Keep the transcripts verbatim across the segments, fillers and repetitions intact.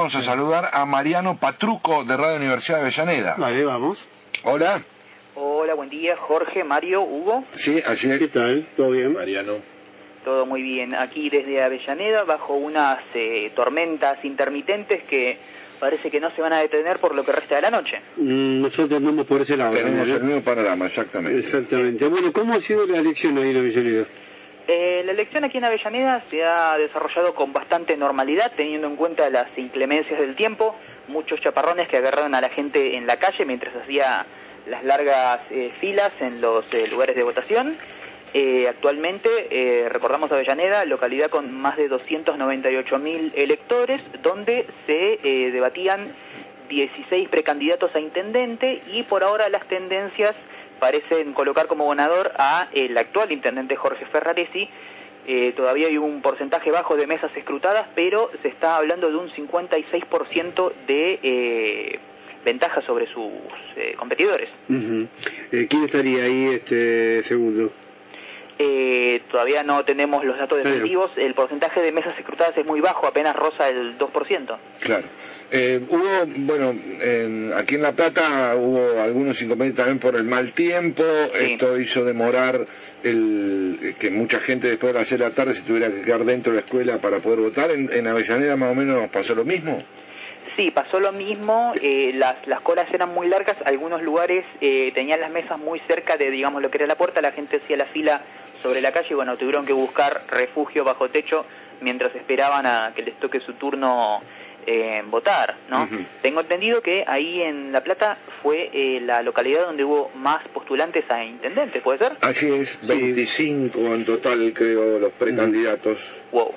vamos a saludar a Mariano Patruco de Radio Universidad de Avellaneda. Vale, vamos. Hola. Hola, buen día, Jorge, Mario, Hugo. Sí, así es. ¿Qué tal? ¿Todo bien? Mariano. Todo muy bien. Aquí desde Avellaneda, bajo unas eh, tormentas intermitentes que parece que no se van a detener por lo que resta de la noche. Mm, nosotros andamos por ese lado. Tenemos ¿no? el mismo panorama, exactamente. Exactamente. Bueno, ¿cómo ha sido la elección ahí en Avellaneda? Eh, la elección aquí en Avellaneda se ha desarrollado con bastante normalidad, teniendo en cuenta las inclemencias del tiempo, muchos chaparrones que agarraron a la gente en la calle mientras hacía las largas eh, filas en los eh, lugares de votación. Eh, actualmente, eh, recordamos Avellaneda, localidad con más de doscientos noventa y ocho mil electores, donde se eh, debatían dieciséis precandidatos a intendente y por ahora las tendencias parecen colocar como ganador a el actual intendente Jorge Ferraresi. Eh, todavía hay un porcentaje bajo de mesas escrutadas, pero se está hablando de un cincuenta y seis por ciento de eh, ventaja sobre sus eh, competidores. Uh-huh. eh, ¿Quién estaría ahí este segundo? Eh, todavía no tenemos los datos definitivos, el porcentaje de mesas escrutadas es muy bajo, apenas roza el dos por ciento. Claro. Eh, hubo, bueno, en, aquí en La Plata hubo algunos inconvenientes también por el mal tiempo, sí. Esto hizo demorar el que mucha gente después de las seis de la tarde se tuviera que quedar dentro de la escuela para poder votar. ¿En, en Avellaneda más o menos pasó lo mismo? Sí, pasó lo mismo, eh, las, las colas eran muy largas, algunos lugares eh, tenían las mesas muy cerca de, digamos, lo que era la puerta, la gente hacía la fila sobre la calle y bueno, tuvieron que buscar refugio bajo techo mientras esperaban a que les toque su turno eh, votar, ¿no? Uh-huh. Tengo entendido que ahí en La Plata fue eh, la localidad donde hubo más postulantes a intendente, ¿puede ser? Así es, veinticinco en total creo los precandidatos. Wow.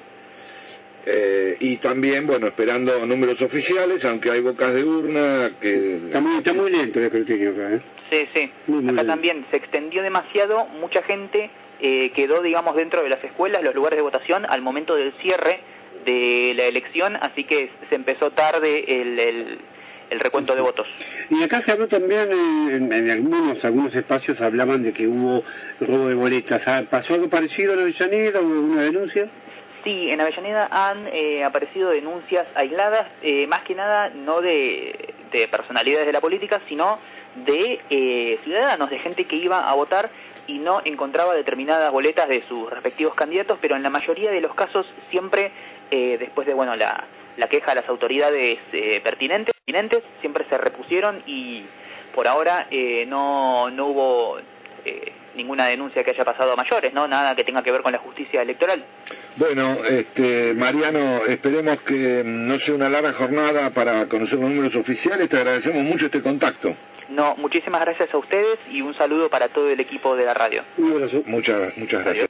Eh, y también, bueno, esperando números oficiales, aunque hay bocas de urna que... Está muy, está muy lento el escrutinio acá, ¿eh? Sí, sí. Muy, muy acá lento. También se extendió demasiado, mucha gente eh, quedó, digamos, dentro de las escuelas, los lugares de votación, al momento del cierre de la elección, así que se empezó tarde el, el, el recuento de votos. Y acá se habló también, en, en algunos algunos espacios hablaban de que hubo robo de boletas. ¿Pasó algo parecido en Avellaneda? ¿Hubo una denuncia? Sí, en Avellaneda han eh, aparecido denuncias aisladas, eh, más que nada no de, de personalidades de la política, sino de eh, ciudadanos, de gente que iba a votar y no encontraba determinadas boletas de sus respectivos candidatos, pero en la mayoría de los casos siempre, eh, después de bueno la, la queja a las autoridades eh, pertinentes, pertinentes, siempre se repusieron y por ahora eh, no, no hubo... Eh, ninguna denuncia que haya pasado a mayores, ¿no? Nada que tenga que ver con la justicia electoral. Bueno, este, Mariano, esperemos que no sea una larga jornada para conocer los números oficiales. Te agradecemos mucho este contacto. No, muchísimas gracias a ustedes y un saludo para todo el equipo de la radio. Un abrazo. Muchas, muchas gracias.